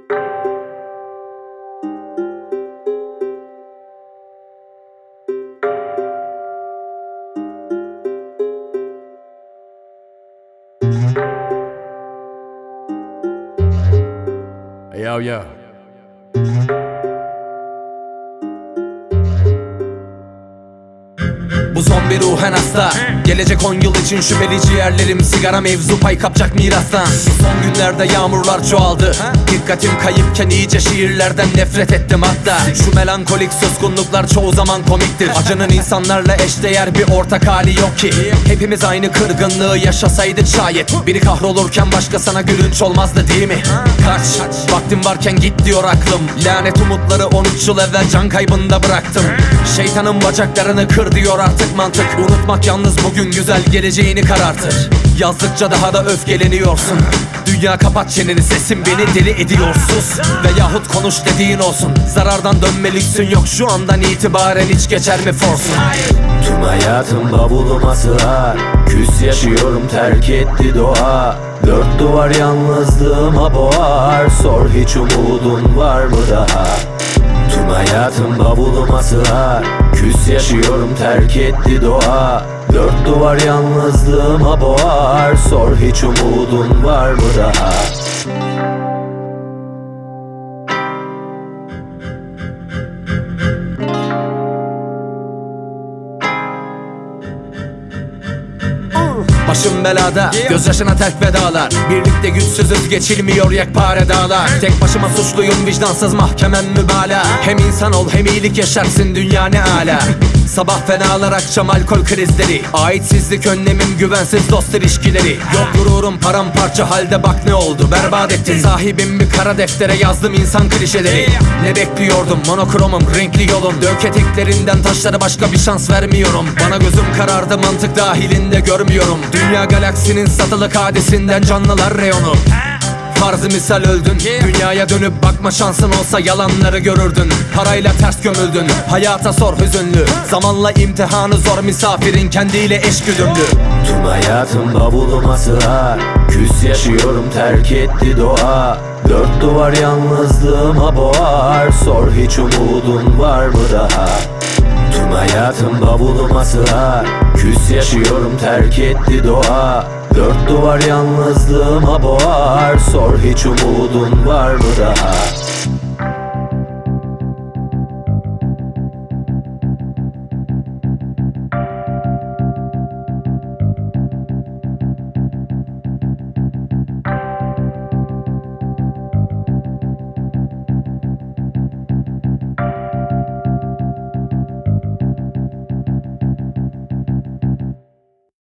Yo yo. Bu zombi ruhen hasta. Gelecek 10 yıl için şüpheli ciğerlerim. Sigara mevzu pay kapacak mirastan. Son günlerde yağmurlar çoğaldı. Dikkatim kayıpken iyice şiirlerden nefret ettim hatta. Şu melankolik suskunluklar çoğu zaman komiktir. Acının insanlarla eşdeğer bir ortak hali yok ki. Hepimiz aynı kırgınlığı yaşasaydık şayet. Biri kahrolurken başkasına gülünç olmazdı değil mi? Kaç, vaktim varken git diyor aklım. Lanet umutları 13 yıl evvel can kaybında bıraktım. Şeytanın bacaklarını kır diyor artık mantık. Unutmak yalnız bugün güzel geleceğini karartır. Yazdıkça daha da öfkeleniyorsun. Dünya kapat çeneni, sesin beni deli ediyor, sus. Veyahut konuş dediğin olsun. Zarardan dönme lüksün yok, şu andan itibaren hiç geçer mi forsun? Tüm hayatım bavuluma sığar. Küs yaşıyorum, terk etti doğa. Dört duvar yalnızlığıma boğar. Sor hiç umudun var mı daha? Tüm hayatım bavuluma sığar. Küs yaşıyorum, terk etti doğa. Dört duvar yalnızlığıma boğar. Sor hiç umudun var mı daha? Başım belada, gözyaşına terk vedalar. Birlikte güçsüzüz, geçilmiyor yekpare dağlar. Tek başıma suçluyum, vicdansız mahkemem mübalağa. Hem insan ol hem iyilik yaşarsın, dünya ne âlâ. Sabah fenalar, akşam alkol krizleri. Aitsizlik önlemim, güvensiz dost ilişkileri. Yok gururum, paramparça halde bak ne oldu, berbat ettin. Sahibim bir kara deftere yazdım insan klişeleri. Ne bekliyordum, monokromum, renkli yolum. Dök eteklerinden taşlara, başka bir şans vermiyorum. Bana gözüm karardı, mantık dahilinde görmüyorum. Dünya galaksinin satılık hadisinden canlılar reyonu. Farzı misal öldün. Dünyaya dönüp bakma şansın olsa yalanları görürdün. Parayla ters gömüldün. Hayata sor hüzünlü. Zamanla imtihanı zor, misafirin kendiyle eşgüdümlü. Tüm hayatım bavuluma sığar. Küs yaşıyorum, terk etti doğa. Dört duvar yalnızlığıma boğar. Sor hiç umudun var mı daha? Tüm hayatım bavuluma sığar. Küs yaşıyorum, terk etti doğa. Dört duvar yalnızlığıma boğar. Sor hiç umudun var mı daha?